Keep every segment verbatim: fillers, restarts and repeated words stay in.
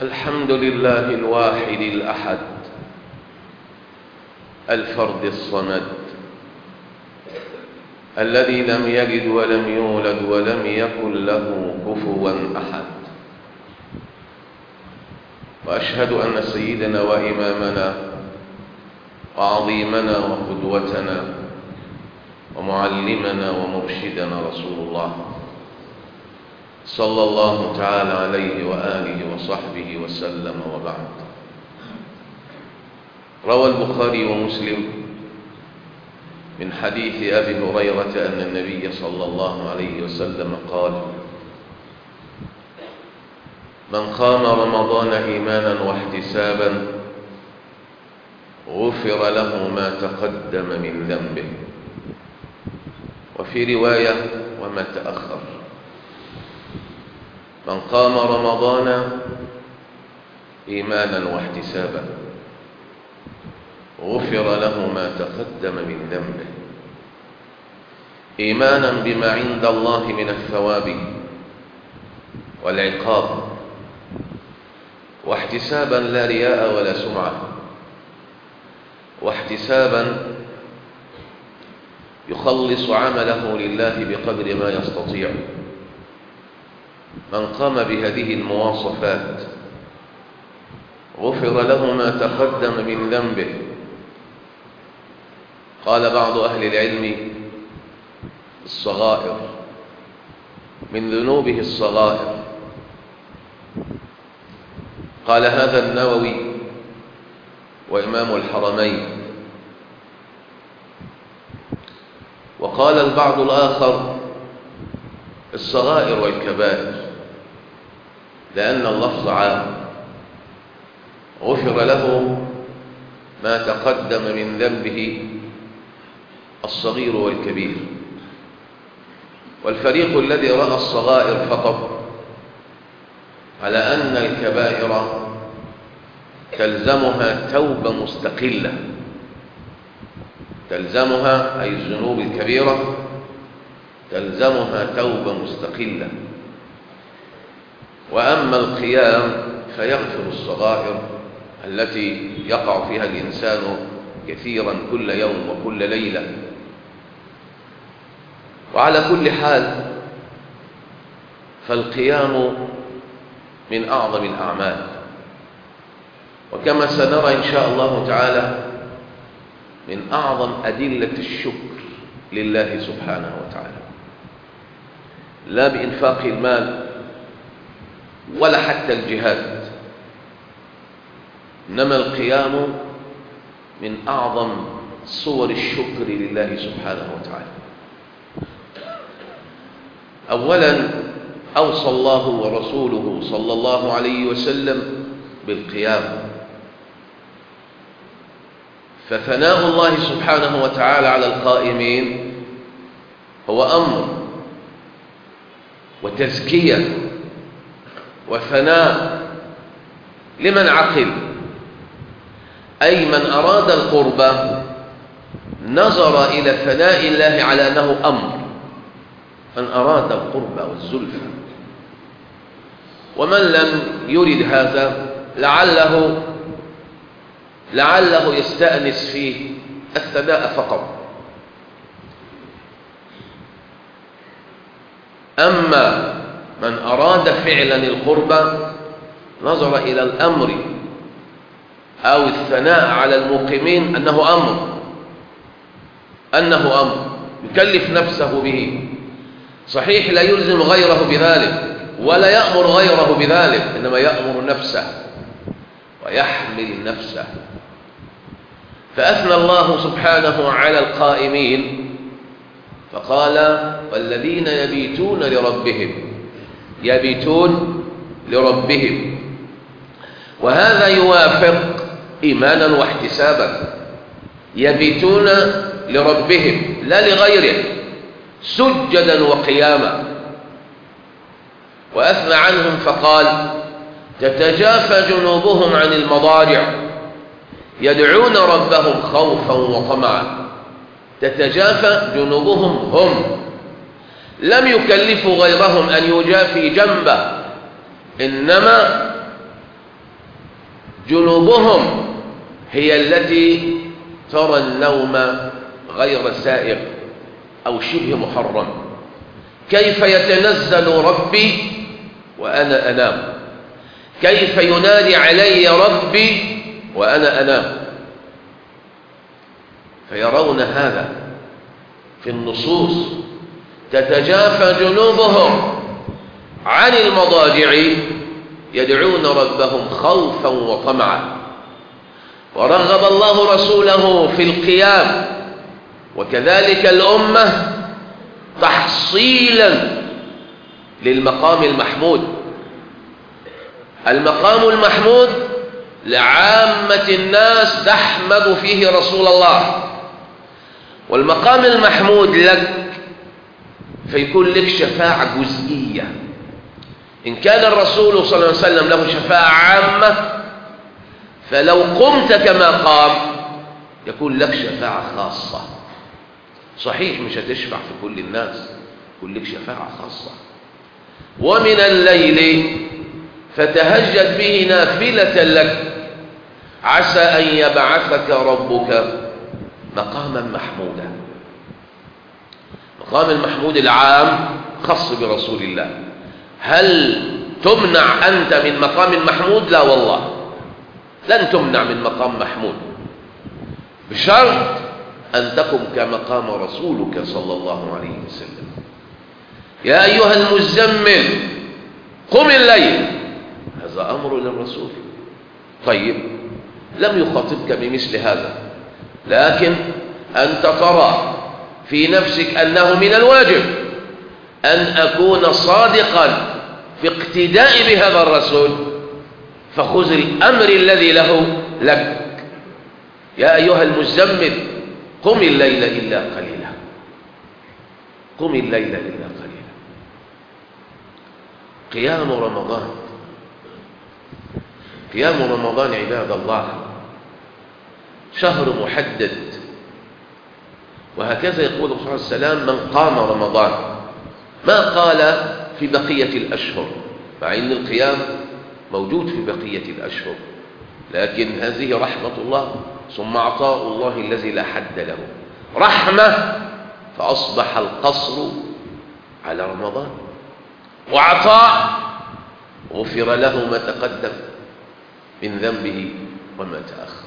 الحمد لله الواحد الأحد الفرد الصمد الذي لم يلد ولم يولد ولم يكن له كفوا أحد. وأشهد أن سيدنا وإمامنا وعظيمنا وقدوتنا ومعلمنا ومرشدنا رسول الله صلى الله تعالى عليه وآله وصحبه وسلم، وبعد. روى البخاري ومسلم من حديث أبي هريرة أن النبي صلى الله عليه وسلم قال: من قام رمضان إيمانا واحتسابا غفر له ما تقدم من ذنبه، وفي رواية وما تأخر. من قام رمضان إيمانا واحتسابا غفر له ما تقدم من ذنبه، إيمانا بما عند الله من الثواب والعقاب، واحتسابا لا رياء ولا سمعة، واحتسابا يخلص عمله لله بقدر ما يستطيع. من قام بهذه المواصفات غفر له ما تقدم من ذنبه. قال بعض أهل العلم: الصغائر، من ذنوبه الصغائر. قال هذا النووي وإمام الحرمين. وقال البعض الآخر: الصغائر والكبائر، لأن اللفظ عام، غفر له ما تقدم من ذنبه الصغير والكبير. والفريق الذي رأى الصغائر فقط على أن الكبائر تلزمها توبة مستقلة، تلزمها أي الذنوب الكبيرة تلزمها توبة مستقلة. وأما القيام فيغفر الصغائر التي يقع فيها الإنسان كثيرا كل يوم وكل ليلة. وعلى كل حال فالقيام من أعظم الأعمال، وكما سنرى إن شاء الله تعالى من أعظم أدلة الشكر لله سبحانه وتعالى، لا بإنفاق المال ولا حتى الجهاد، إنما القيام من أعظم صور الشكر لله سبحانه وتعالى. أولا أوصى الله ورسوله صلى الله عليه وسلم بالقيام، فثناء الله سبحانه وتعالى على القائمين هو أمر وتزكية وثناء لمن عقل، أي من أراد القربة نظر إلى ثناء الله على أنه أمر، من أراد القربة والزلفى. ومن لم يرد هذا لعله لعله يستأنس في الثناء فقط. أما من أراد فعلا القربة نظر إلى الأمر أو الثناء على المقيمين أنه أمر أنه أمر يكلف نفسه به. صحيح لا يلزم غيره بذلك ولا يأمر غيره بذلك، إنما يأمر نفسه ويحمل نفسه. فأثنى الله سبحانه على القائمين فقال: والذين يبيتون لربهم يبيتون لربهم. وهذا يوافق إيمانا واحتسابا، يبيتون لربهم لا لغيره، سجدا وقياما. وأثنى عنهم فقال: تتجافى جنوبهم عن المضاجع يدعون ربهم خوفا وطمعا. تتجافى جنوبهم هم، لم يكلفوا غيرهم أن يجافي جنبه، إنما جنوبهم هي التي ترى النوم غير سائغ أو شبه محرم. كيف يتنزل ربي وأنا أنام؟ كيف ينادي علي ربي وأنا أنام؟ فيرون هذا في النصوص. تتجافى جنوبهم عن المضاجع يدعون ربهم خوفا وطمعا. ورغب الله رسوله في القيام وكذلك الأمة تحصيلا للمقام المحمود. المقام المحمود لعامة الناس تحمد فيه رسول الله، والمقام المحمود لك فيكون لك شفاعة جزئية. إن كان الرسول صلى الله عليه وسلم له شفاعة عامة، فلو قمت كما قام يكون لك شفاعة خاصة. صحيح مش هتشفع في كل الناس، يكون لك شفاعة خاصة. ومن الليل فتهجد به نافلة لك عسى أن يبعثك ربك مقاما محمودا. مقام المحمود العام خاص برسول الله. هل تمنع أنت من مقام محمود؟ لا والله، لن تمنع من مقام محمود، بشرط أن تقم كمقام رسولك صلى الله عليه وسلم. يا أيها المزمل قم الليل، هذا أمر للرسول. طيب لم يخاطبك بمثل هذا، لكن أنت ترى في نفسك أنه من الواجب أن أكون صادقا في اقتداء بهذا الرسول، فخذ الأمر الذي له لك. يا أيها المزمل قم الليل إلا قليلا، قم الليل إلا قليلا. قيام رمضان، قيام رمضان عباد الله شهر محدد، وهكذا يقول صلى الله عليه وسلم: من قام رمضان، ما قال في بقية الأشهر، مع أن القيام موجود في بقية الأشهر، لكن هذه رحمة الله ثم عطاء الله الذي لا حد له، رحمة فأصبح القصر على رمضان، وعطاء غفر له ما تقدم من ذنبه وما تأخر.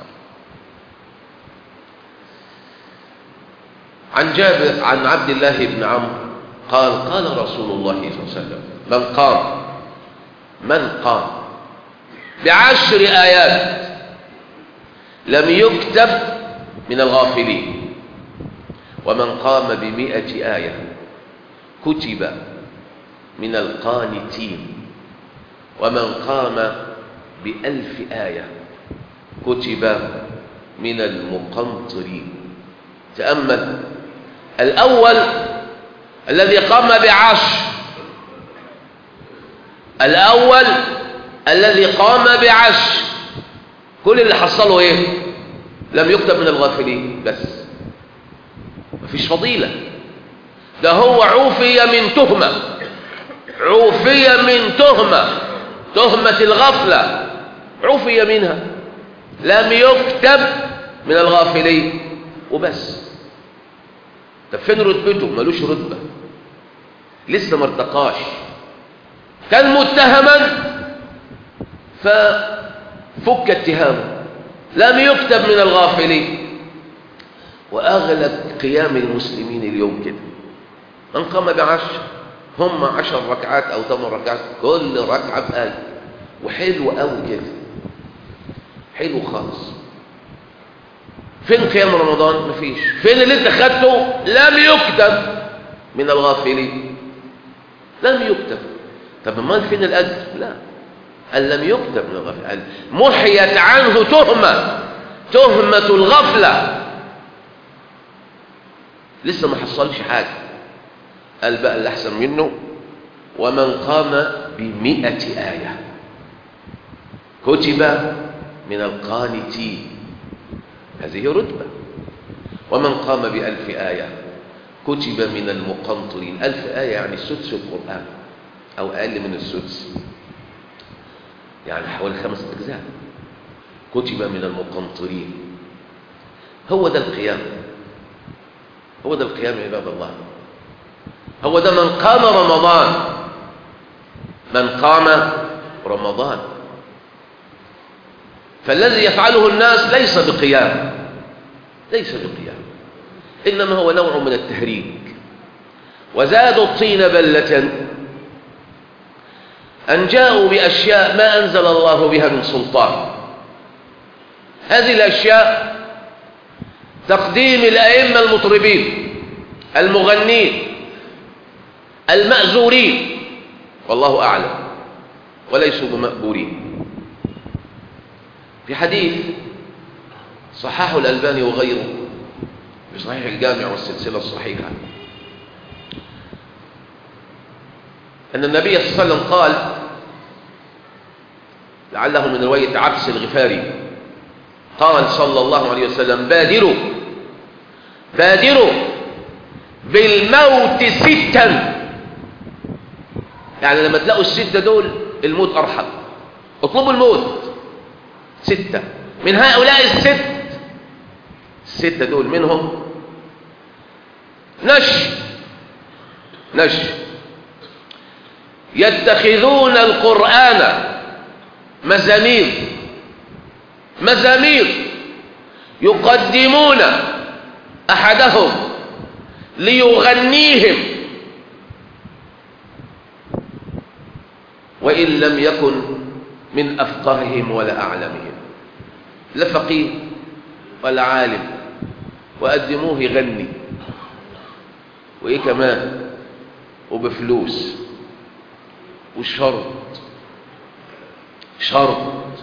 عن جابر عن عبد الله بن عمرو قال: قال رسول الله صلى الله عليه وسلم: من قام من قام بعشر آيات لم يكتب من الغافلين، ومن قام بمئة آية كتب من القانتين، ومن قام بألف آية كتب من المقنطرين. تأمل: الأول الذي قام بعشر، الأول الذي قام بعشر، كل اللي حصله ايه؟ لم يكتب من الغافلين، بس مفيش فضيلة. ده هو عوفي من تهمة، عوفي من تهمة، تهمة الغفلة عوفي منها، لم يكتب من الغافلين وبس. طب فين رتبته؟ ملوش رتبة، لسه ما ارتقاش، كان متهما ففك اتهامه، لم يكتب من الغافلين. وأغلب قيام المسلمين اليوم كده، من قام بعشر، هم عشر ركعات أو ثمان ركعات، كل ركعة بآية، وحلو قوي كده، حلو خالص. فين قيام رمضان؟ مفيش. فين اللي انت خدته؟ لم يكتب من الغافلين، لم يكتب. طب امال فين الأجر؟ لا، قال لم يكتب من الغافلين، محيت عنه تهمة، تهمة الغفلة، لسه ما حصلش حاجة. قال بقى اللي أحسن منه: ومن قام بمئة آية كتب من القانتين، هذه رتبة. ومن قام بألف آية كتب من المقنطرين. ألف آية يعني سدس القرآن أو أقل من السدس، يعني حوالي خمس أجزاء. كتب من المقنطرين. هو ده القيام، هو ده القيام يا عباد الله. هو ده من قام رمضان، من قام رمضان. فالذي يفعله الناس ليس بقيام، ليس بقيام، إنما هو نوع من التهريج. وزادوا الطين بلة أن جاءوا بأشياء ما أنزل الله بها من سلطان. هذه الأشياء تقديم الأئمة المطربين المغنين المأزورين، والله أعلم، وليسوا بمأبورين. في حديث صححه الألباني وغيره في صحيح الجامع والسلسلة الصحيحة أن النبي صلى الله عليه وسلم قال، لعله من رواية عبس الغفاري، قال صلى الله عليه وسلم: بادروا بادروا بالموت ستا. يعني لما تلاقوا الستة دول الموت أرحب، اطلبوا الموت. ستة من هؤلاء الست، الستة دول منهم نش نش يتخذون القرآن مزامير مزامير يقدمون أحدهم ليغنيهم وإن لم يكن من أفقههم ولا أعلمهم، لا فقيه ولا عالم، وقدموه يغني، وإيه كمان، وبفلوس، وشرط شرط،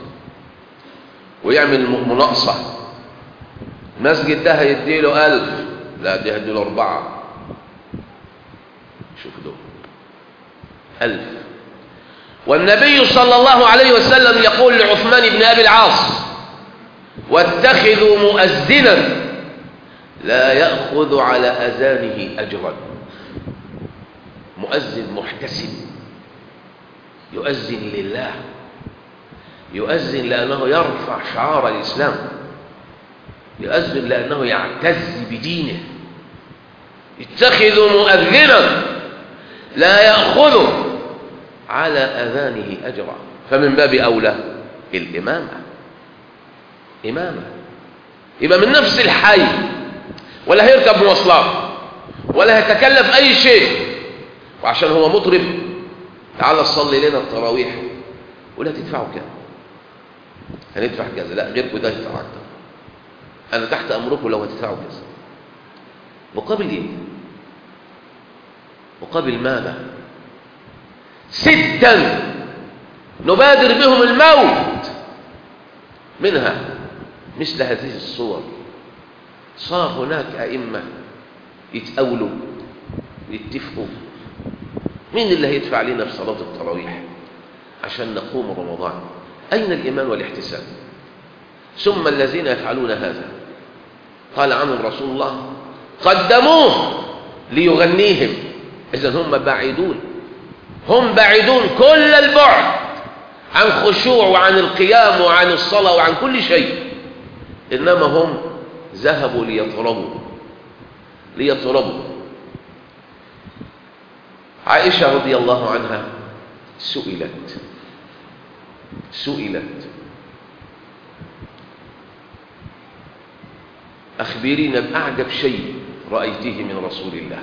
ويعمل مناقصة. المسجد ده هيديله ألف، لا ده هيديله أربعة. شوف دول ألف. والنبي صلى الله عليه وسلم يقول لعثمان بن أبي العاص: واتخذوا مؤذنا لا يأخذ على أذانه أجرا. مؤذن محتسب، يؤذن لله، يؤذن لأنه يرفع شعار الإسلام، يؤذن لأنه يعتز بدينه. اتخذوا مؤذنا لا يأخذ على أذانه أجرا. فمن باب أولى الإمامة، إمامة، يبقى من نفس الحي، ولا هيركب مواصلات ولا هيتكلف أي شيء، وعشان هو مطرب تعال صلي لنا التراويح، ولا تدفعوا كام؟ هندفع كذا، لا غيركم ده يدفع أكتر، أنا تحت أمركم لو هتدفعوا كذا. مقابل إيه؟ مقابل ماذا؟ ستا نبادر بهم الموت. منها مثل هذه الصور. صار هناك أئمة يتأولوا ويتفقوا مين اللي هيدفع لنا في صلاة التراويح عشان نقوم رمضان. أين الإيمان والاحتساب؟ ثم الذين يفعلون هذا قال عنهم رسول الله: قدموه ليغنيهم. إذن هم بعيدون، هم بعيدون كل البعد عن خشوع وعن القيام وعن الصلاة وعن كل شيء، إنما هم ذهبوا ليطربوا ليطربوا. عائشة رضي الله عنها سئلت سئلت أخبرينا بأعجب شيء رأيته من رسول الله.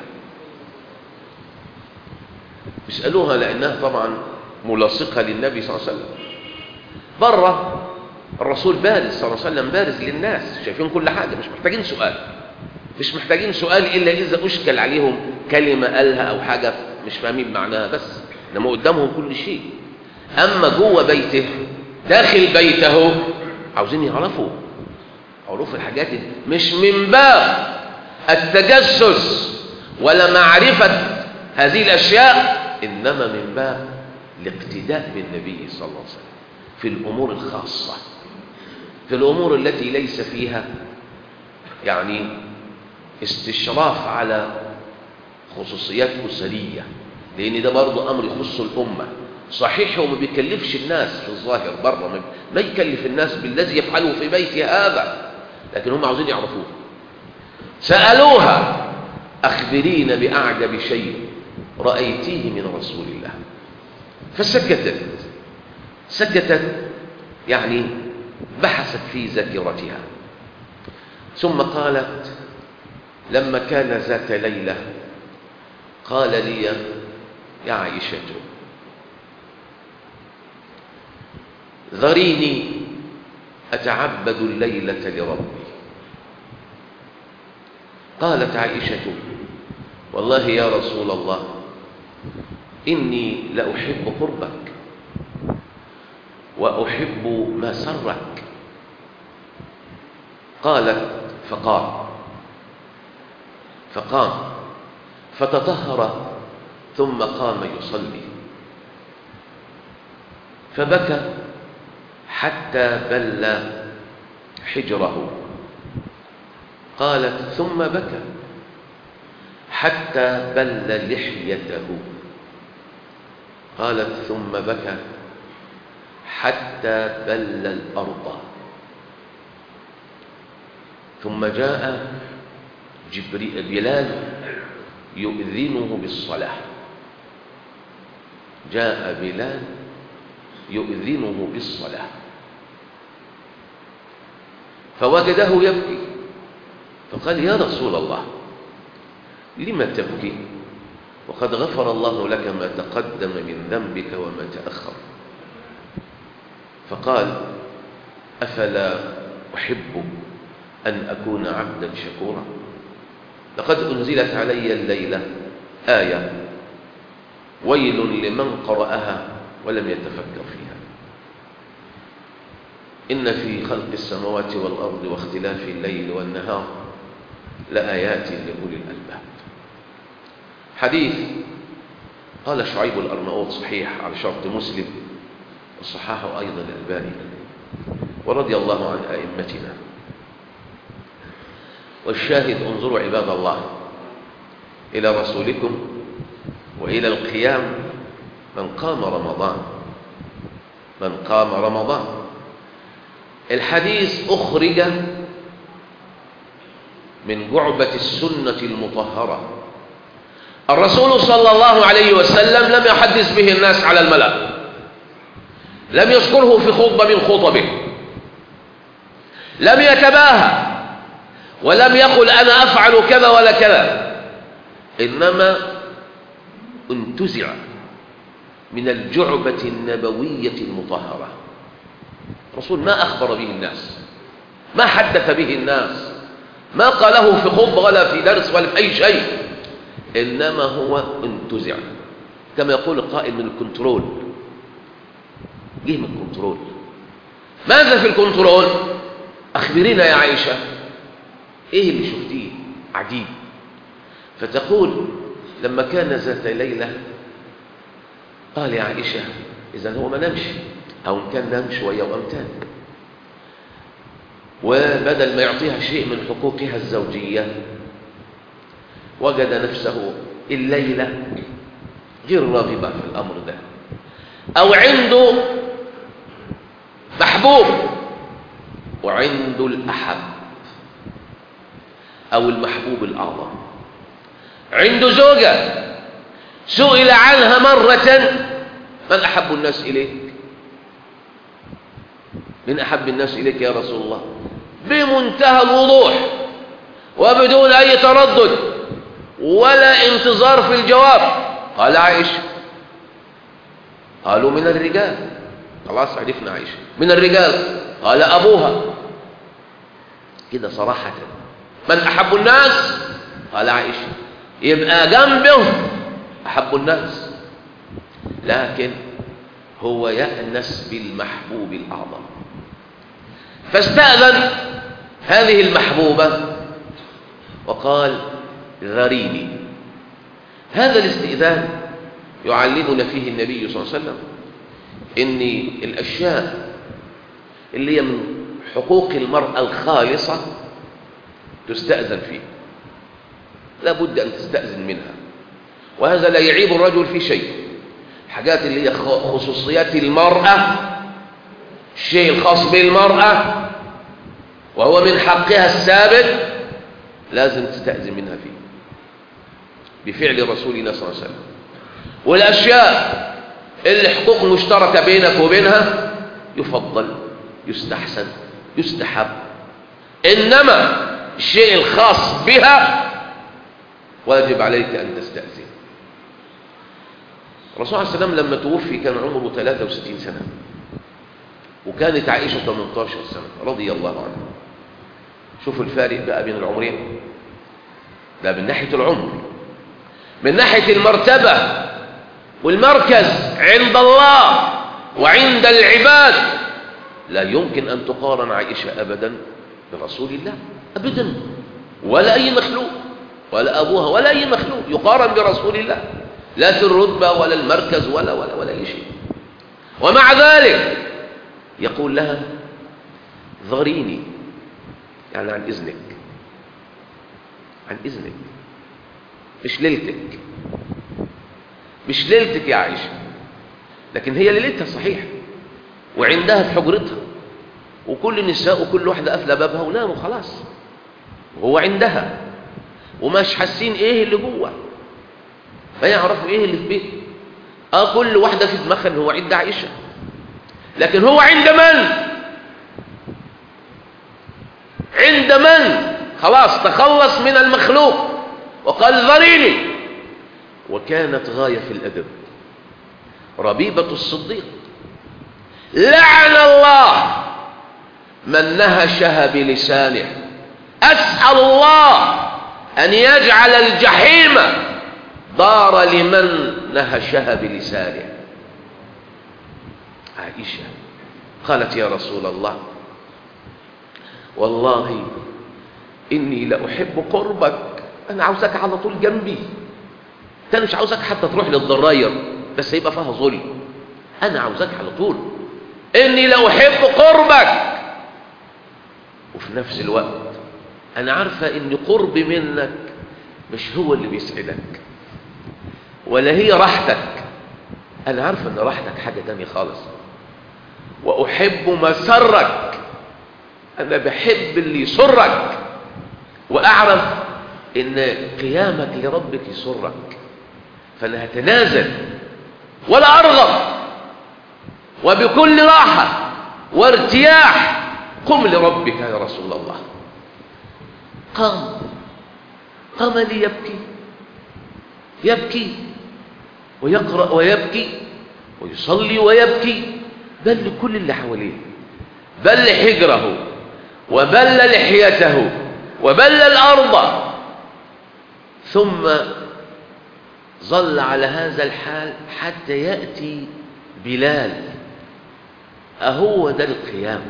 بيسألوها لأنها طبعا ملاصقة للنبي صلى الله عليه وسلم. بره الرسول بارز صلى الله عليه وسلم، بارز للناس، شايفين كل حاجة، مش محتاجين سؤال، مش محتاجين سؤال إلا إذا أشكل عليهم كلمة قالها أو حاجة مش فاهمين معناها، بس إنما قدامهم كل شيء. أما جوه بيته، داخل بيته، عاوزين يعرفوا عرف الحاجات دي، مش من باب التجسس ولا معرفة هذه الأشياء، إنما من باب الاقتداء بالنبي صلى الله عليه وسلم في الأمور الخاصة، في الأمور التي ليس فيها يعني استشراف على خصوصيات أسرية، لأن ده برضو أمر يخص الأمة. صحيح هو ما بيكلفش الناس في الظاهر بره، ما يكلف الناس بالذي يفعله في بيته هذا، لكن هم عاوزين يعرفوه. سألوها أخبرين بأعجب شيء رأيتيه من رسول الله، فسكتت سكتت يعني بحثت في ذاكرتها، ثم قالت لما كان ذات ليلة قال لي يا عائشة ذريني أتعبد الليلة لربي. قالت عائشة والله يا رسول الله إني لأحب قربك وأحب ما سرك. قالت فقام فقام فتطهر ثم قام يصلي، فبكى حتى بل حجره. قالت ثم بكى حتى بل لحيته. قالت ثم بكى حتى بل الأرض. ثم جاء جبريل بلال يؤذنه بالصلاة، جاء بلال يؤذنه بالصلاة فوجده يبكي، فقال يا رسول الله لم تبكي وقد غفر الله لك ما تقدم من ذنبك وما تأخر؟ فقال أفلا أحب أن أكون عبدا شكورا؟ لقد أنزلت علي الليلة آية ويل لمن قرأها ولم يتفكر فيها، إن في خلق السماوات والأرض واختلاف الليل والنهار لآيات لأولي الألباب. حديث قال شعيب الأرناؤوط صحيح على شرط مسلم وصححه أيضا الألباني، ورضي الله عن أئمتنا. والشاهد انظروا عباد الله إلى رسولكم وإلى القيام. من قام رمضان من قام رمضان الحديث أخرج من جعبة السنة المطهرة. الرسول صلى الله عليه وسلم لم يحدث به الناس على الملأ، لم يذكره في خطبة من خطبه، لم يتباهى ولم يقل أنا أفعل كذا ولا كذا، إنما انتزع من الجعبة النبوية المطهرة. الرسول ما أخبر به الناس، ما حدث به الناس، ما قاله في خطبة ولا في درس ولا في أي شيء، إنما هو انتزع كما يقول القائل من الكنترول. جه من الكنترول. ماذا في الكنترول؟ أخبرينا يا عائشة إيه اللي شفتيه عجيب. فتقول لما كان ذات ليلة قال يا عائشة إذن هو ما نمش، أو إن كان نام شوية وأمتان، وبدل ما يعطيها شيء من حقوقها الزوجية وجد نفسه الليلة غير راغبة في الأمر ده، أو عنده محبوب وعنده الأحب أو المحبوب الأعظم، عنده زوجة سئل عنها مرة من أحب الناس إليك؟ من أحب الناس إليك يا رسول الله؟ بمنتهى الوضوح وبدون أي تردد ولا انتظار في الجواب قال عائشة. قالوا من الرجال، خلاص عرفنا عائشة من الرجال. قال أبوها كده صراحة. من أحب الناس؟ قال عائشة. يبقى جنبه أحب الناس، لكن هو يأنس بالمحبوب الأعظم. فاستأذن هذه المحبوبة وقال ذريني. هذا الاستئذان يعلمنا فيه النبي صلى الله عليه وسلم إن الأشياء اللي هي من حقوق المرأة الخالصة تستأذن فيه، لا بد أن تستأذن منها، وهذا لا يعيب الرجل في شيء. الحاجات اللي هي خصوصيات المرأة، الشيء الخاص بالمرأة وهو من حقها الثابت، لازم تستأذن منها فيه بفعل رسولنا صلى الله عليه وسلم. والأشياء اللي حقوق مشتركة بينك وبينها يفضل، يستحسن، يستحب. إنما الشيء الخاص بها واجب عليك أن تستأذن. الرسول عليه السلام لما توفي كان عمره ثلاثة وستين سنة، وكانت عائشة ثمانية عشر سنة رضي الله عنها. شوفوا الفارق بقى بين العمرين، ده من ناحية العمر. من ناحية المرتبة والمركز عند الله وعند العباد لا يمكن أن تقارن عائشة أبدا برسول الله أبدا، ولا أي مخلوق، ولا أبوها ولا أي مخلوق يقارن برسول الله، لا في الرتبة ولا المركز ولا ولا ولا أي شيء. ومع ذلك يقول لها ذريني، يعني عن إذنك، عن إذنك، مش ليلتك، مش ليلتك يا عائشة، لكن هي ليلتها صحيح، وعندها في حجرتها، وكل النساء وكل واحدة قافلة بابها وناموا خلاص، وهو عندها ومش حاسين ايه اللي جوه، ما يعرفوا ايه اللي في بيته. اه كل واحدة في دماغها ان هو عند عائشة، لكن هو عند من؟ عند من؟ خلاص تخلص من المخلوق وقال ذريني. وكانت غاية في الأدب ربيبة الصديق، لعن الله من نهشها بلسانه، أسأل الله أن يجعل الجحيم دار لمن نهشها بلسانه. عائشة قالت يا رسول الله والله إني لأحب قربك، أنا عاوزك على طول جنبي، أنا مش عاوزك حتى تروح للضراير بس يبقى فيها ظلم، أنا عاوزك على طول، إني لأحب قربك. وفي نفس الوقت أنا عارفة إن قرب منك مش هو اللي بيسعدك ولا هي راحتك، أنا عارفة إن راحتك حاجة تانية خالص، وأحب مسرك، أنا بحب اللي يسرك، وأعرف إن قيامك لربك يسرك، فأنا هتنازل ولا أرغب، وبكل راحة وارتياح قم لربك يا رسول الله. قام قام ليبكي، يبكي ويقرأ ويبكي ويصلي ويبكي، بل لكل اللي حواليه، بل حجره وبل لحيته وبل الأرض، ثم ظل على هذا الحال حتى يأتي بلال. أهو ده القيام،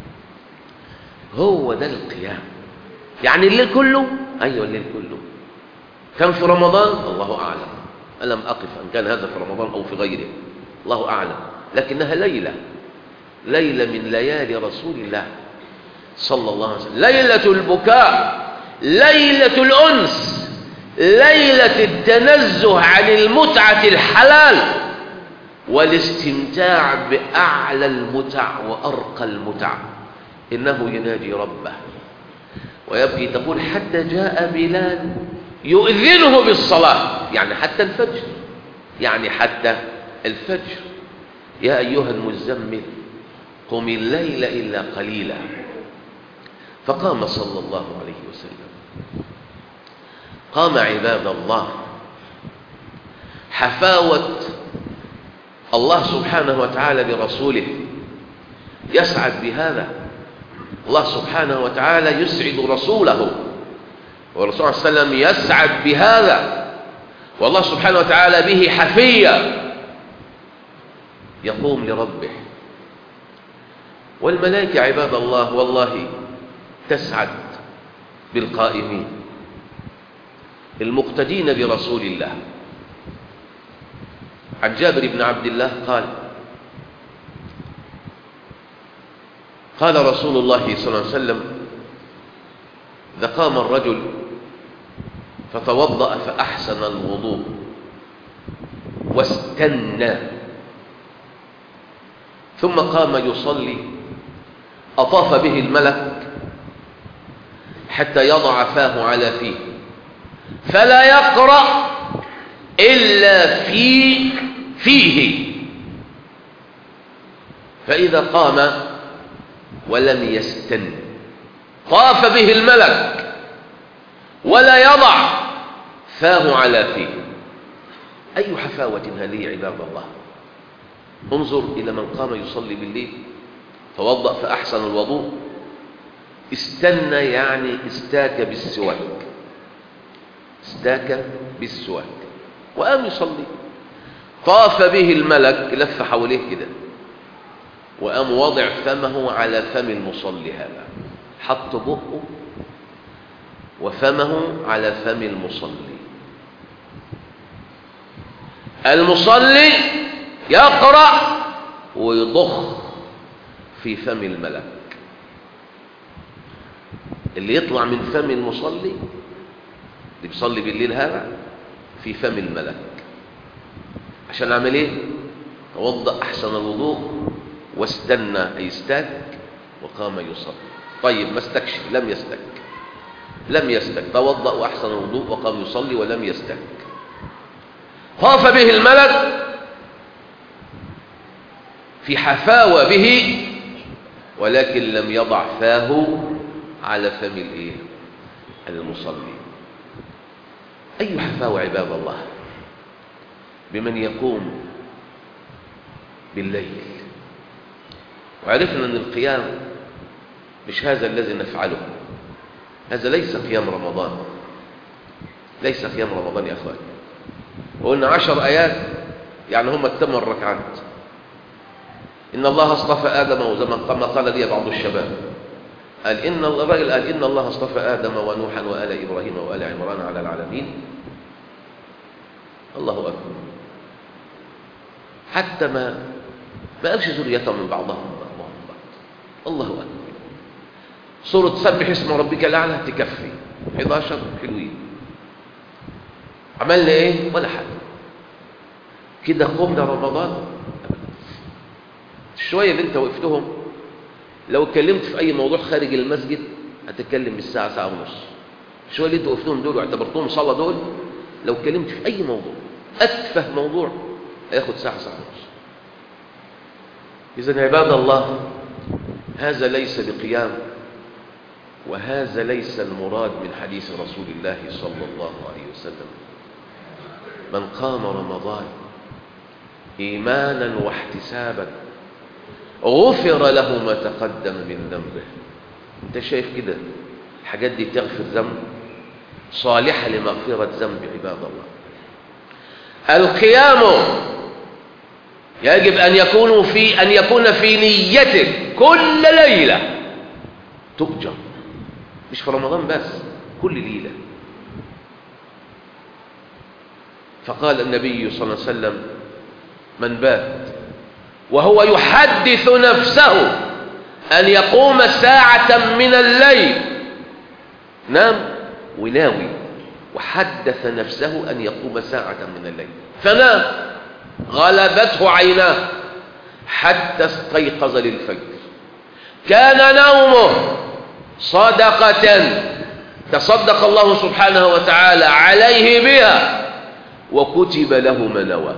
هو ده القيام، يعني الليل كله، أيوة الليل كله. كان في رمضان الله أعلم، ألم أقف أن كان هذا في رمضان أو في غيره، الله أعلم، لكنها ليلة، ليلة من ليالي رسول الله صلى الله عليه وسلم، ليلة البكاء، ليلة الأنس، ليلة التنزه عن المتعة الحلال والاستمتاع بأعلى المتع وأرقى المتع. إنه يناجي ربه ويبكي، تقول حتى جاء بلال يؤذنه بالصلاة، يعني حتى الفجر، يعني حتى الفجر. يا أيها المزمل قم الليل إلا قليلا. فقام صلى الله عليه وسلم، قام عباد الله. حفاوة الله سبحانه وتعالى برسوله يسعد بهذا، الله سبحانه وتعالى يسعد رسوله، والرسول صلى الله عليه وسلم يسعد بهذا، والله سبحانه وتعالى به حفيا يقوم لربه. والملائكة عباد الله والله تسعد بالقائمين المقتدين برسول الله. عن جابر بن عبد الله قال قال رسول الله صلى الله عليه وسلم إذا قام الرجل فتوضأ فأحسن الوضوء واستنى، ثم قام يصلي، أطاف به الملك حتى يضع فاه على فيه، فلا يقرأ إلا في فيه. فإذا قام ولم يستن طاف به الملك ولا يضع فاه على فيه. أي حفاوة هذه عباد الله! انظر إلى من قام يصلي بالليل توضأ فأحسن الوضوء، استنى يعني استاك بالسواك، استاك بالسواك وقام يصلي، طاف به الملك لف حواليه كده، وقام وضع فمه على فم المصلي هذا، حط بقه وفمه على فم المصلي. المصلي يقرأ ويضخ في فم الملك، اللي يطلع من فم المصلي اللي بيصلي بالليل هذا في فم الملك. عشان اعمل ايه؟ توضأ احسن الوضوء واستنى اي استك وقام يصلي. طيب ما استكش، لم يستك لم يستك توضأ واحسن الوضوء وقام يصلي ولم يستك، طاف به الملك في حفاوة به ولكن لم يضع فاه على فم الايه؟ المصلي. أي حفاوة عباد الله بمن يقوم بالليل. وعرفنا أن القيام مش هذا الذي نفعله، هذا ليس قيام رمضان، ليس قيام رمضان يا أخوان. وقلنا عشر آيات يعني هم الثمان ركعات. إن الله اصطفى آدم، وزمن كما قال لي بعض الشباب قال إن الرجل قال إن الله اصطفى آدم ونوحا وآل إبراهيم وآل عمران على العالمين. الله أكبر. حتى ما ما قالش ذريتهم من بعضهم بعضهم بعض. الله أكبر. سورة سبح اسم ربك الأعلى تكفي إحدى عشر حلوين. عملنا إيه؟ ولا حاجة. كده قمنا رمضان. الشوية اللي أنت وقفتهم لو اتكلمت في أي موضوع خارج المسجد هتتكلم بالساعة ساعة ونص. الشوية اللي أنت وقفتهم دول واعتبرتهم صلاة دول لو اتكلمت في أي موضوع أتفه موضوع هياخد ساعة ساعة ونص. إذن عباد الله هذا ليس بقيام، وهذا ليس المراد من حديث رسول الله صلى الله عليه وسلم. من قام رمضان إيمانا واحتسابا غفر له ما تقدم من ذنبه. انت شايف كده الحاجات دي تغفر ذنب، صالحة لمغفرة ذنب عباد الله. القيام يجب أن يكون في أن يكون في نيتك كل ليلة تؤجر، مش في رمضان بس، كل ليلة. فقال النبي صلى الله عليه وسلم من بات وهو يحدث نفسه أن يقوم ساعة من الليل، نام وناوي وحدث نفسه أن يقوم ساعة من الليل فنام، غلبته عيناه حتى استيقظ للفجر، كان نومه صدقة تصدق الله سبحانه وتعالى عليه بها وكتب له ما نوى.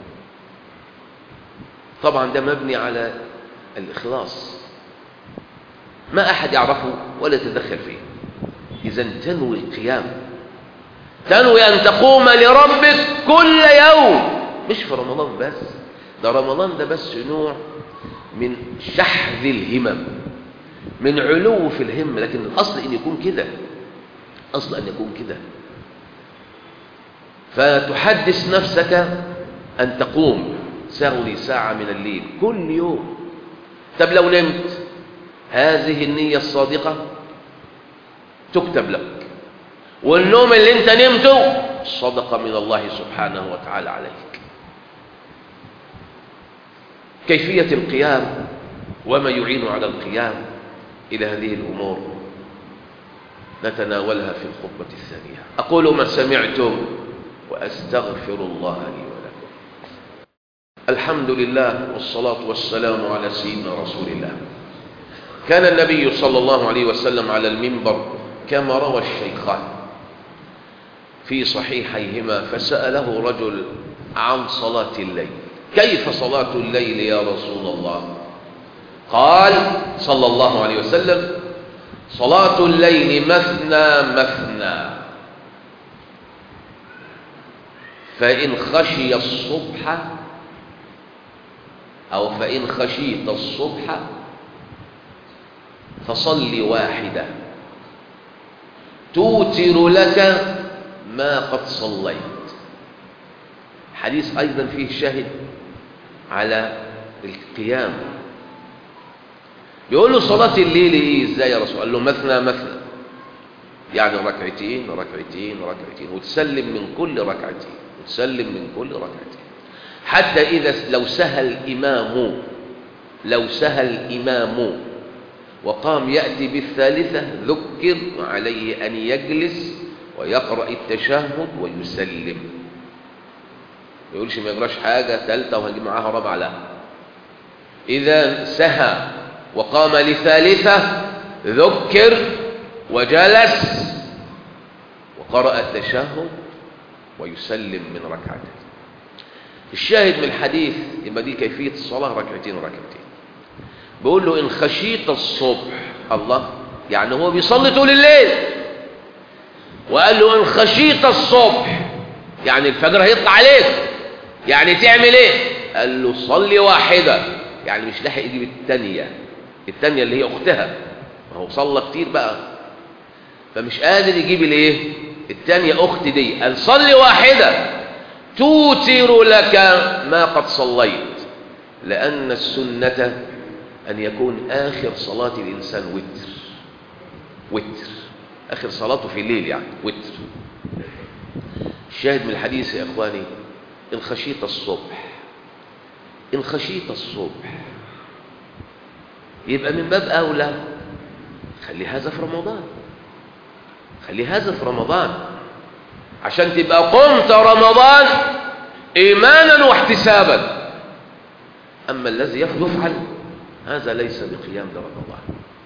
طبعا ده مبني على الإخلاص، ما أحد يعرفه ولا يتدخل فيه. إذن تنوي القيام، تنوي أن تقوم لربك كل يوم، مش في رمضان بس. ده رمضان ده بس نوع من شحذ الهمم، من علو في الهمة، لكن الأصل أن يكون كده، أصل أن يكون كده. فتحدث نفسك أن تقوم ساوي ساعة من الليل كل يوم. طب لو نمت، هذه النية الصادقة تكتب لك، والنوم اللي انت نمته صدقة من الله سبحانه وتعالى عليك. كيفية القيام وما يعين على القيام، إلى هذه الأمور نتناولها في الخطبة الثانية. أقول ما سمعتم وأستغفر الله لي ولكم. الحمد لله والصلاة والسلام على سيدنا رسول الله. كان النبي صلى الله عليه وسلم على المنبر كما روى الشيخان في صحيحيهما، فسأله رجل عن صلاة الليل: كيف صلاة الليل يا رسول الله؟ قال صلى الله عليه وسلم: صلاة الليل مثنى مثنى، فإن خشي الصبح أو فإن خشيت الصبح فصل واحدة توتر لك ما قد صليت. حديث أيضا فيه شاهد على القيام. يقول له: صلاة الليل إيه إزاي يا رسول؟ قال له: مثنى مثنى، يعني ركعتين ركعتين ركعتين، وتسلم من كل ركعتين وتسلم من كل ركعتين، حتى إذا لو سهى الإمام لو سهى الإمام وقام يأتي بالثالثة ذكر وعليه أن يجلس ويقرأ التشهد ويسلم. ما يقولش ما يقراش حاجة ثالثة وهنجيب معاها رابعة، لا. إذا سهى وقام لثالثة ذكر وجلس وقرأ التشهد ويسلم من ركعتين. الشاهد من الحديث يبقى دي كيفية الصلاة، ركعتين وركعتين. بيقول له: إن خشيت الصبح، الله، يعني هو بيصلي طول الليل، وقال له: إن خشيت الصبح، يعني الفجر هيطلع عليك، يعني تعمل ايه؟ قال له: صلي واحدة، يعني مش لاحق يجيب الثانية الثانية اللي هي أختها، ما هو صلى كتير بقى فمش قادر يجيب الايه الثانية أخت دي. قال: صلي واحدة توتر لك ما قد صليت، لأن السنة أن يكون آخر صلاة الإنسان وتر وتر آخر صلاته في الليل يعني وتر. الشاهد من الحديث يا إخواني: إن خشيت الصبح إن خشيت الصبح يبقى من باب أولى خلي هذا في رمضان، خلي هذا في رمضان عشان تبقى قمت رمضان إيمانا واحتسابا. أما الذي يفعل هذا ليس بقيام لرمضان.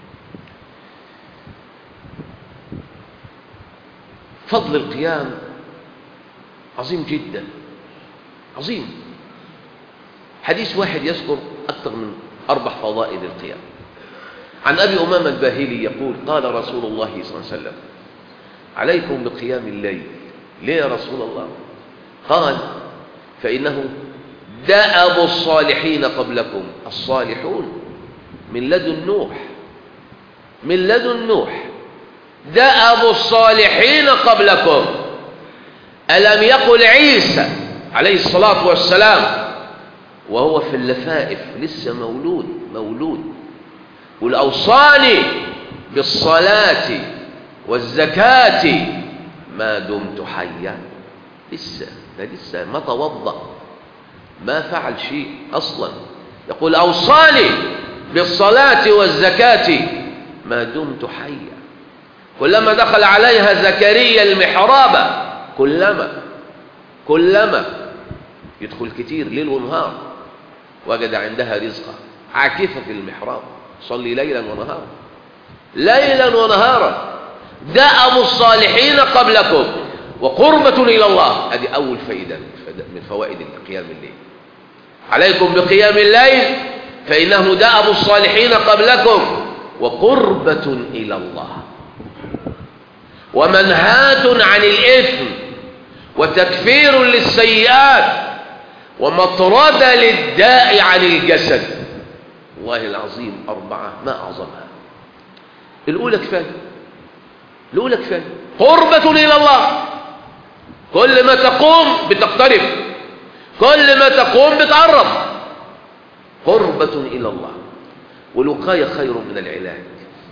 فضل القيام عظيم جدا، عظيم. حديث واحد يذكر أكثر من أربع فضائل القيام. عن أبي أمامة الباهلي يقول: قال رسول الله صلى الله عليه وسلم: عليكم بقيام الليل. ليه يا رسول الله؟ قال: فإنه دأب الصالحين قبلكم. الصالحون من لدن نوح من لدن نوح دأب الصالحين قبلكم. ألم يقل عيسى عليه الصلاة والسلام وهو في اللفائف لسه مولود مولود قل: أوصاني بالصلاة والزكاة ما دمت حيا. لسه ده لسه ما توضأ، ما فعل شيء أصلا، يقول: أوصاني بالصلاة والزكاة ما دمت حيا. كلما دخل عليها زكريا المحراب، كلما كلما يدخل كتير ليل ونهار، وجد عندها رزقا عاكفة في المحراب، صلي ليلا ونهارا ليلا ونهارا. دأب الصالحين قبلكم وقربة إلى الله. هذه أول فائدة من فوائد قيام الليل. عليكم بقيام الليل فإنه دأب الصالحين قبلكم وقربة إلى الله، ومنهاة عن الإثم، وتكفير للسيئات، ومطردة للداء عن الجسد. والله العظيم أربعة ما أعظمها. الأولى كفاية الأولى كفاية قربة إلى الله. كل ما تقوم بتقترب، كل ما تقوم بتقرب. قربة إلى الله. والوقاية خير من العلاج.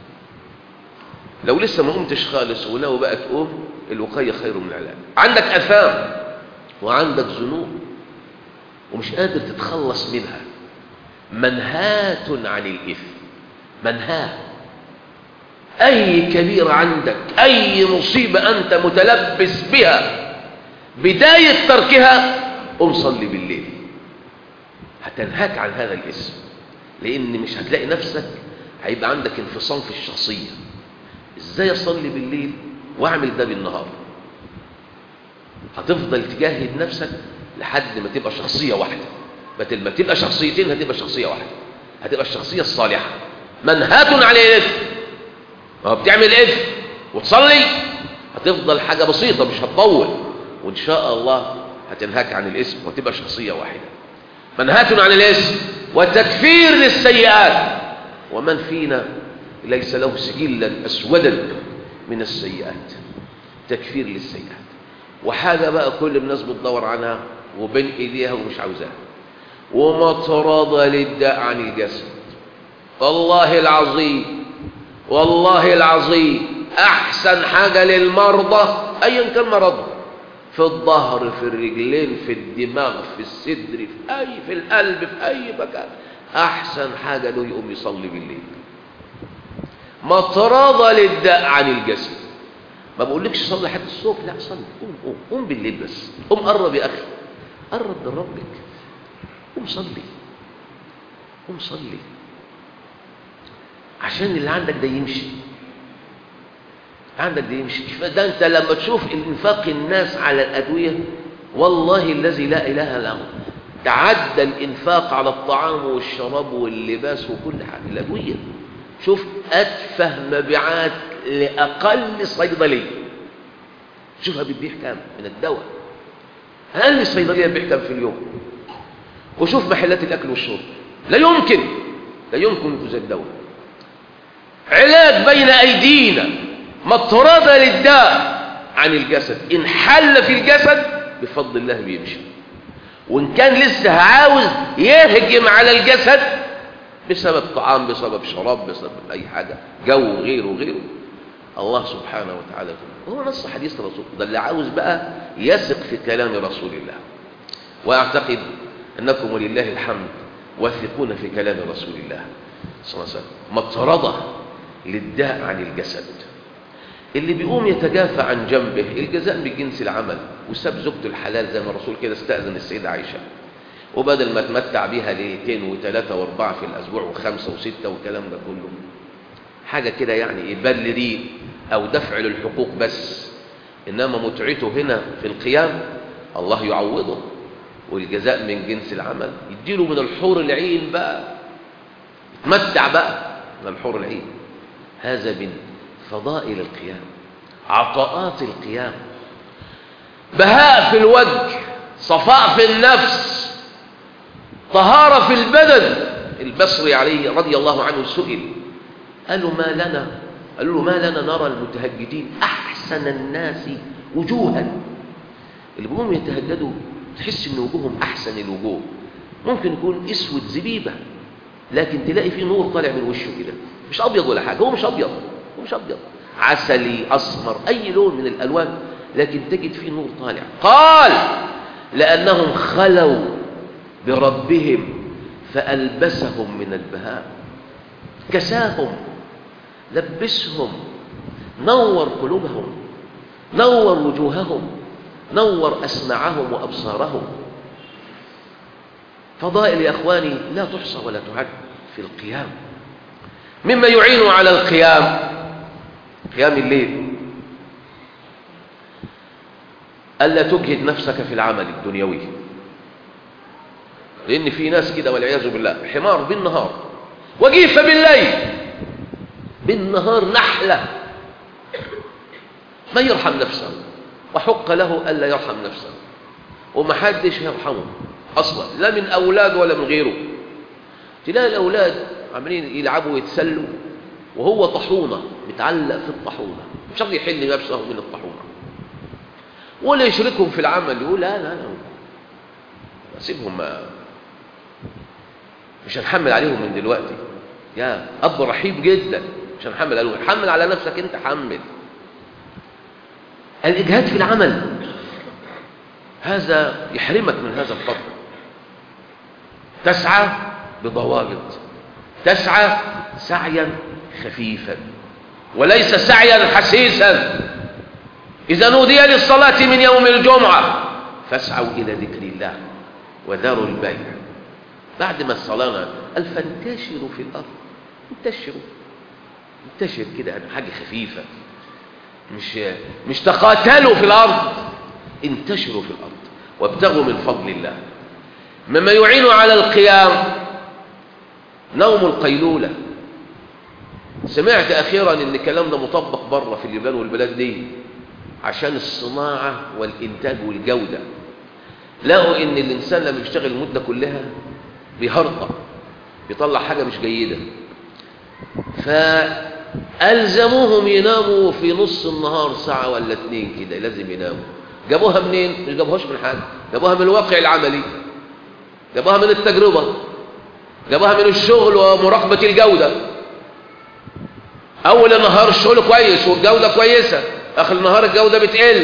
لو لسه ما قمتش خالص ولو بقى تقوم، الوقاية خير من العلاج. عندك أثام وعندك ذنوب ومش قادر تتخلص منها، منهاة عن الإثم. منهاة أي كبيرة عندك، أي مصيبة أنت متلبس بها، بداية تركها قم صلي بالليل. هتنهاك عن هذا الاسم، لأن مش هتلاقي نفسك، هيبقى عندك انفصام في الشخصية. ازاي اصلي بالليل واعمل ده بالنهار؟ هتفضل تجاهد نفسك لحد ما تبقى شخصية واحدة، بدل ما تبقى شخصيتين هتبقى شخصية واحدة، هتبقى الشخصية الصالحة منهاة عن الإثم. ما هو بتعمل إثم وتصلي هتفضل حاجة بسيطة مش هتطول، وإن شاء الله هتنهاك عن الإثم وتبقى شخصية واحدة. منهاة عن الإثم وتكفير للسيئات، ومن فينا ليس له سجلا أسودا من السيئات؟ تكفير للسيئات، وحاجة بقى كل الناس بتدور عنها وبين إيديها ومش عاوزاها، ومطردة للداء عن الجسد. والله العظيم والله العظيم أحسن حاجة للمرضى أيا كان مرضه، في الظهر، في الرجلين، في الدماغ، في الصدر، في أي في القلب، في أي مكان، أحسن حاجة له يقوم يصلي بالليل. مطردة للداء عن الجسد. ما بقولكش صلي حتى الصبح، لا صلي، قوم قوم قوم بالليل بس، قوم قرب يا أخي، قرب من ربك، قوم صلي، قوم صلي عشان اللي عندك ده يمشي، عندك ده يمشي. ده انت لما تشوف الانفاق الناس على الأدوية، والله الذي لا إله إلا هو، تعدى الانفاق على الطعام والشراب واللباس وكل حاجة. الأدوية شوف أتفه مبيعات لأقل صيدلية، شوفها بتبيع كام من الدواء، أقل صيدلية بتبيع كام في اليوم، وشوف محلات الأكل والشرب، لا يمكن لا يمكن تزال الدواء. علاج بين أيدينا، مطردة للداء عن الجسد. إن حل في الجسد بفضل الله بيمشي، وإن كان لسه عاوز يهجم على الجسد بسبب طعام، بسبب شراب، بسبب أي حاجة، جو غيره غيره، الله سبحانه وتعالى هو نص حديث الرسول. ده اللي عاوز بقى يثق في كلام رسول الله، وأعتقد أنكم ولله الحمد واثقون في كلام رسول الله صلى الله عليه وسلم. مطردة للداء عن الجسد. اللي بيقوم يتجافى عن جنبه الجزاء من جنس العمل، وساب زوجته الحلال زي ما الرسول كده استأذن السيدة عائشة، وبدل ما تمتع بيها ليلتين وثلاثة واربعة في الأسبوع وخمسة وستة والكلام ده كله، حاجة كده يعني يبلري أو دفع للحقوق بس، إنما متعته هنا في القيام الله يعوضه، والجزاء من جنس العمل، يديله من الحور العين بقى، يتمتع بقى من الحور العين. هذا من فضائل القيام، عطاءات القيام، بهاء في الوجه، صفاء في النفس، طهارة في البدن. البصري عليه رضي الله عنه سئل، قالوا ما لنا قالوا له ما لنا نرى المتهجدين أحسن الناس وجوها. اللي بيقوموا يتهجدوا تحس ان وجوههم أحسن الوجوه، ممكن يكون اسود زبيبة لكن تلاقي فيه نور طالع من وشه كده، مش أبيض ولا حاجة، هو مش أبيض هو مش أبيض عسلي أسمر أي لون من الألوان، لكن تجد فيه نور طالع. قال لأنهم خلوا بربهم فألبسهم من البهاء، كساهم، لبسهم، نور قلوبهم، نور وجوههم، نور أسماعهم وأبصارهم. فضائل يا أخواني لا تحصى ولا تعد في القيام. مما يعين على القيام قيام الليل، ألا تجهد نفسك في العمل الدنيوي، لأن في ناس كده والعياذ بالله حمار بالنهار وجيفة بالليل، بالنهار نحلة، ما يرحم نفسه، وحق له ألا يرحم نفسه، ومحدش يرحمه أصلا، لا من أولاد ولا من غيره. تلاقي الأولاد عمالين يلعبوا ويتسلوا وهو طحونة متعلق في الطحونة، مش راضي يحل نفسه من الطحونة، ولا يشركهم في العمل، يقول لا لا لا سيبهم، مش هنحمل عليهم من دلوقتي، يا أب رحيم جدا، مش هنحمل عليهم، حمل على نفسك أنت، حمل. الإجهاد في العمل هذا يحرمك من هذا الفضل. تسعى بضوابط، تسعى سعيا خفيفا وليس سعيا حسيسا. إذا نودي للصلاة من يوم الجمعة فاسعوا إلى ذكر الله وذروا البيع بعد ما الصلاة قال فانتشروا في الأرض. انتشروا، انتشر كده حاجة خفيفة، مش مش تقاتلوا في الأرض، انتشروا في الأرض وابتغوا من فضل الله. مما يعين على القيام نوم القيلولة. سمعت أخيرا إن الكلام ده مطبق بره في اليابان والبلاد دي عشان الصناعة والإنتاج والجودة. لقوا إن الإنسان لما بيشتغل المدة كلها بيهرطة، بيطلع حاجة مش جيدة، فألزموهم يناموا في نص النهار ساعة ولا اتنين كده، لازم يناموا. جابوها منين؟ مش جابوهاش من حاجة، جابوها من الواقع العملي، جابوها من التجربة، جابوها من الشغل ومراقبة الجودة. أول النهار الشغل كويس والجودة كويسة، آخر النهار الجودة بتقل،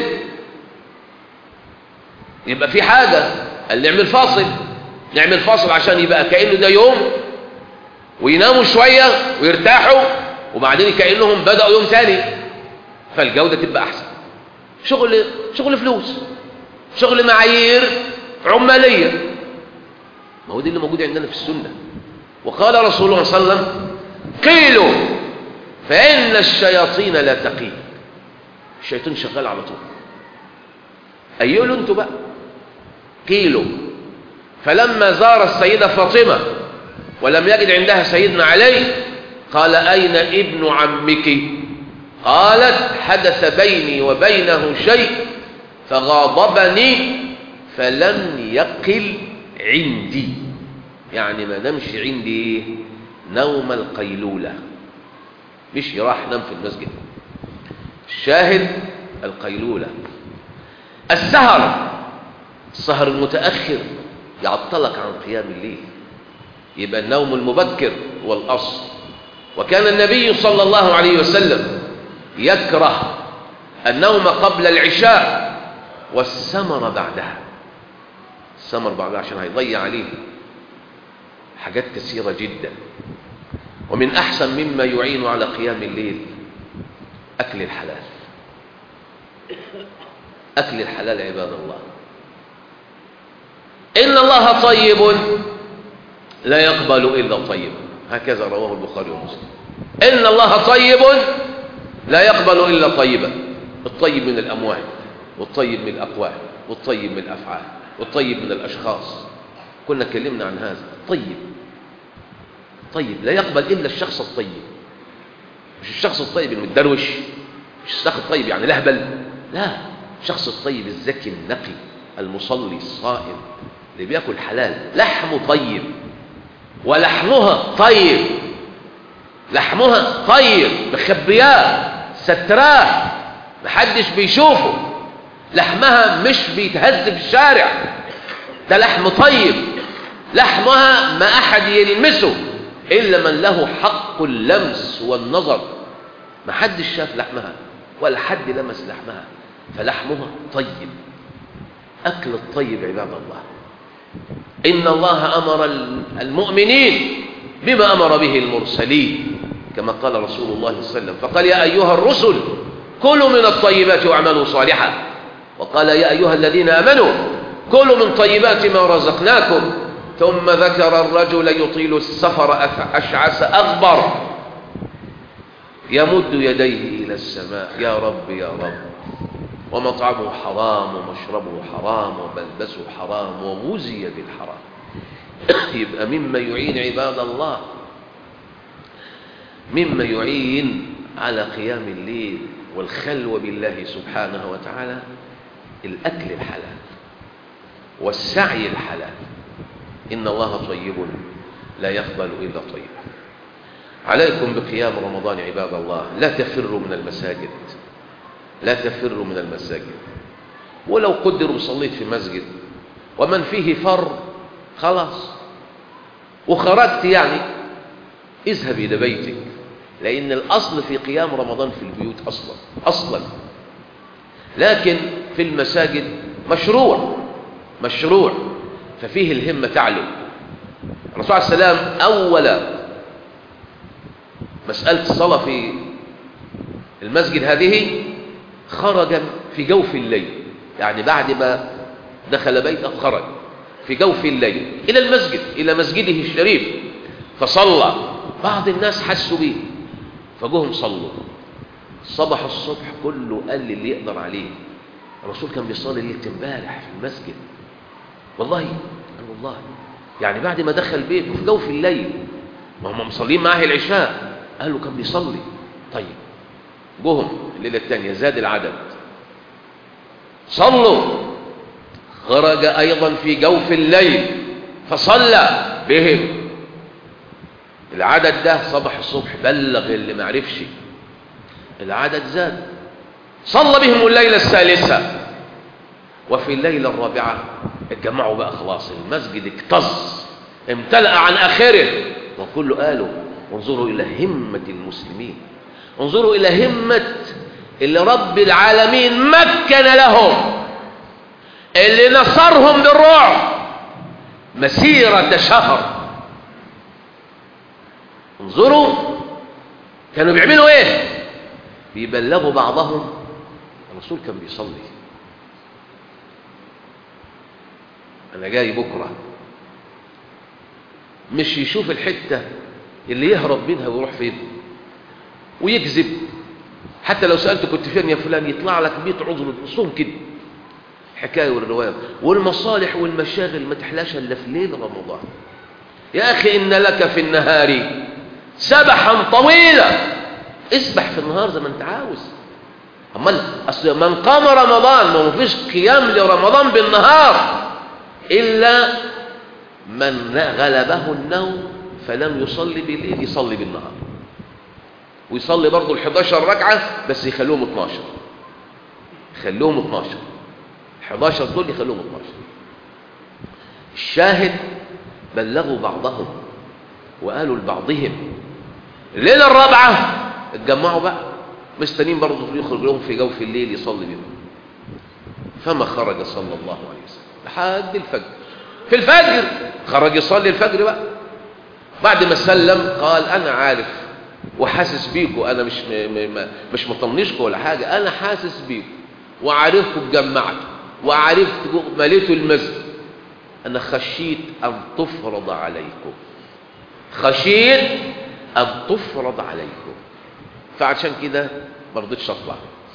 يبقى في حاجة. قال نعمل فاصل، نعمل فاصل عشان يبقى كأنه ده يوم، ويناموا شوية ويرتاحوا، وبعدين كأنهم بدأوا يوم تاني، فالجودة تبقى أحسن. شغل شغل فلوس، شغل معايير عمالية. ما هو دي اللي موجود عندنا في السنة. وقال رسول الله صلى الله عليه وسلم قيلوا فإن الشياطين لا تقيل. الشيطان شغال على طول. أيقولوا انتوا بقى قيلوا. فلما زار السيدة فاطمة ولم يجد عندها سيدنا علي قال أين ابن عمك؟ قالت حدث بيني وبينه شيء فغاضبني فلم يقل عندي. يعني ما نمش عندي ايه؟ نوم القيلولة، مش راح نام في المسجد. الشاهد القيلولة. السهر، السهر المتأخر يعطلك عن قيام الليل، يبقى النوم المبكر هو الأصل. وكان النبي صلى الله عليه وسلم يكره النوم قبل العشاء والسمر بعدها. السمر بعدها عشان هيضيع عليه حاجات كثيرة جدا. ومن أحسن مما يعين على قيام الليل أكل الحلال. أكل الحلال عباد الله. إن الله طيب لا يقبل إلا طيبا، هكذا رواه البخاري ومسلم. إن الله طيب لا يقبل إلا طيبا. الطيب من الأموال، والطيب من الأقوال، والطيب من الأفعال، والطيب من الأشخاص. كنا اتكلمنا عن هذا. طيب طيب لا يقبل إلا الشخص الطيب، مش الشخص الطيب المتدروش، مش الشخص الطيب يعني لهبل، لا، الشخص الطيب الذكي النقي المصلي الصائم اللي بياكل حلال. لحمه طيب ولحمها طيب، لحمها طيب مخبياه ستراه محدش بيشوفه، لحمها مش بيتهز في الشارع، ده لحم طيب. لحمها ما أحد يلمسه إلا من له حق اللمس والنظر. ما حدش شاف لحمها ولا حد لمس لحمها، فلحمها طيب. أكل الطيب عباد الله. إن الله أمر المؤمنين بما أمر به المرسلين، كما قال رسول الله صلى الله عليه وسلم، فقال يا أيها الرسل كلوا من الطيبات واعملوا صالحا، وقال يا أيها الذين آمنوا كلوا من طيبات ما رزقناكم، ثم ذكر الرجل يطيل السفر أشعث أغبر يمد يديه إلى السماء يا رب يا رب، ومطعمه حرام ومشربه حرام وملبسه حرام وغزي بالحرام. يبقى مما يعين عباد الله، مما يعين على قيام الليل والخلوة بالله سبحانه وتعالى الأكل الحلال والسعي الحلال. إن الله طيب لا يقبل إلا طيبا. عليكم بقيام رمضان عباد الله. لا تفروا من المساجد، لا تفروا من المساجد. ولو قدر وصليت في مسجد ومن فيه فر خلاص وخرجت يعني اذهب إلى بيتك، لأن الأصل في قيام رمضان في البيوت أصلا أصلا لكن في المساجد مشروع مشروع ففيه الهمة تعلو. الرسول عليه السلام أول مسألة الصلاة في المسجد هذه خرج في جوف الليل، يعني بعد ما دخل بيته خرج، في جوف الليل إلى المسجد، إلى مسجده الشريف، فصلى. بعض الناس حسوا به فجوهم صلوا. صبح الصبح كله قال لي اللي يقدر عليه الرسول كان بيصلي ليلة امبارح في المسجد. والله قال والله يعني بعد ما دخل بيته في جوف الليل، ما هم مصلين معاه العشاء، قالوا كان بيصلي. طيب جوهم الليلة الثانية زاد العدد، صلوا. خرج أيضا في جوف الليل فصلى بهم. العدد ده صبح الصبح بلغ اللي ما عرفش، العدد زاد. صلى بهم الليلة الثالثة، وفي الليلة الرابعة اتجمعوا بقى خلاص، المسجد اكتظ امتلأ عن آخره، وكله قالوا انظروا إلى همة المسلمين، انظروا إلى همة اللي رب العالمين مكن لهم، اللي نصرهم بالرعب مسيرة شهر. انظروا كانوا بيعملوا ايه، بيبلغوا بعضهم الرسول كان بيصلي. انا جاي بكرة، مش يشوف الحتة اللي يهرب منها ويروح فين ويكذب. حتى لو سألته كنت فين يا فلان يطلع لك مئة عذر نصهم كده، حكاية والرواية. والمصالح والمشاغل ما تحلاش الا في ليل رمضان. يا اخي ان لك في النهار سبحا طويلا، اسبح في النهار زي ما انت عاوز. امال اصل من قام رمضان، ما فيش قيام لرمضان بالنهار الا من غلبه النوم فلم يصلي بالليل، يصلي بالنهار. ويصلي برضه الحداشر ركعة بس يخلوهم اتناشر، يخلوهم اتناشر، حداشر دول يخلوهم اتناشر. الشاهد بلغوا بعضهم وقالوا لبعضهم. الليلة الرابعة اتجمعوا بقى مستنين برضه يخرج لهم في جوف الليل يصلي بهم. فما خرج صلى الله عليه وسلم لحد الفجر. في الفجر خرج يصلي الفجر بقى. بعد ما سلم قال انا عارف وحاسس بيكم، انا مش مش مطنشكم ولا حاجه، انا حاسس بيكم وعارفكم اتجمعتوا وعرفتكم مليتوا المسجد. انا خشيت ان تفرض عليكم، خشيت ان تفرض عليكم، فعشان كده ما رضيتش اطلع.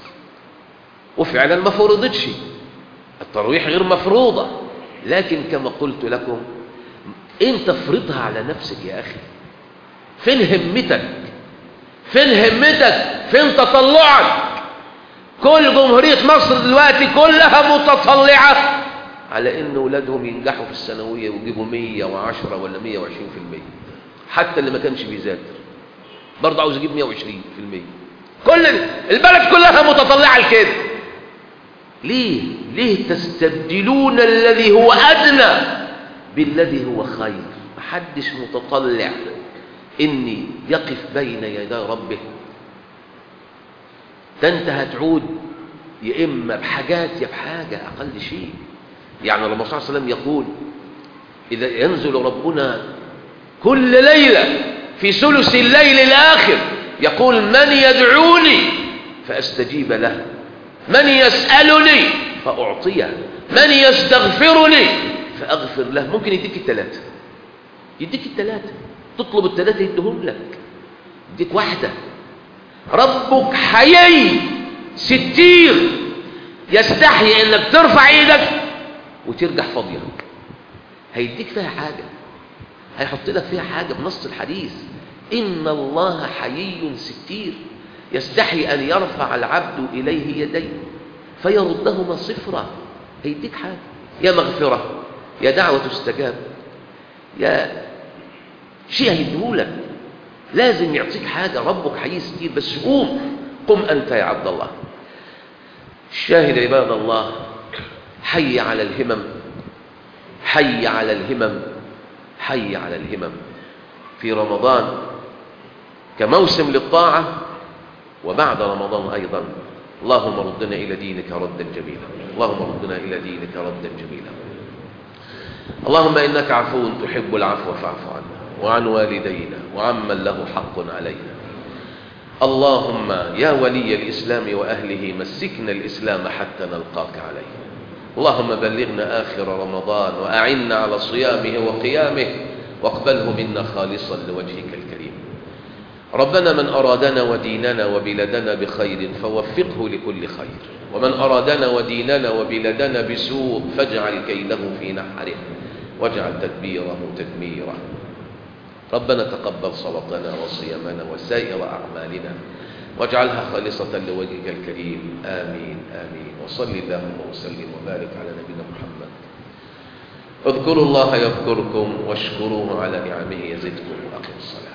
وفعلا ما فرضتش، التراويح غير مفروضه، لكن كما قلت لكم انت افرضها على نفسك يا اخي. فين همتك؟ فين همتك؟ فين تطلعك؟ كل جمهورية مصر دلوقتي كلها متطلعة على ان اولادهم ينجحوا في الثانوية ويجيبوا مية وعشرة ولا مية وعشرين في المية. حتى اللي ما كانش بيذاكر برضه عاوز يجيب مية وعشرين في المية. كل البلد كلها متطلعة لكده. ليه؟ ليه تستبدلون الذي هو أدنى بالذي هو خير؟ محدش متطلع إني يقف بين يدي ربه. ده أنت هتعود يا إما بحاجات يا بحاجة أقل شيء. يعني الرسول صلى الله عليه وسلم يقول إذا ينزل ربنا كل ليلة في ثلث الليل الآخر يقول من يدعوني فأستجيب له، من يسألني فأعطيه، من يستغفرني فأغفر له. ممكن يديك الثلاثة، يديك الثلاثة، تطلب الثلاثة يديهم لك، يديك واحدة. ربك حيي ستير، يستحي انك ترفع ايدك وترجع فاضية. هيديك فيها حاجة، هيحط لك فيها حاجة بنص الحديث. إن الله حيي ستير يستحي أن يرفع العبد إليه يديه فيردهما صفرا. هيديك حاجة، يا مغفرة، يا دعوة تستجاب، يا شيء هيديهولك. لازم يعطيك حاجة. ربك حيي ستير، بس قوم قم أنت يا عبد الله. الشاهد عباد الله، حي على الهمم، حي على الهمم، حي على الهمم في رمضان كموسم للطاعة، وبعد رمضان أيضا. اللهم ردنا إلى دينك ردا جميلا، اللهم ردنا إلى دينك ردا جميلا. اللهم إنك عفو تحب العفو فاعف عنا وعن والدينا وعمن له حق علينا. اللهم يا ولي الإسلام وأهله مسكنا الإسلام حتى نلقاك عليه. اللهم بلغنا آخر رمضان وأعنا على صيامه وقيامه، واقبله منا خالصا لوجهك الكريم. ربنا من أرادنا وديننا وبلادنا بخير فوفقه لكل خير، ومن أرادنا وديننا وبلادنا بسوء فاجعل كيده في نحره واجعل تدبيره تدميره. ربنا تقبل صلاتنا وصيامنا وسائر أعمالنا واجعلها خالصة لوجهك الكريم. آمين آمين. وصل اللهم وسلم وبارك على نبينا محمد. اذكروا الله يذكركم واشكروه على نعمه يزدكم. وأقم الصلاة.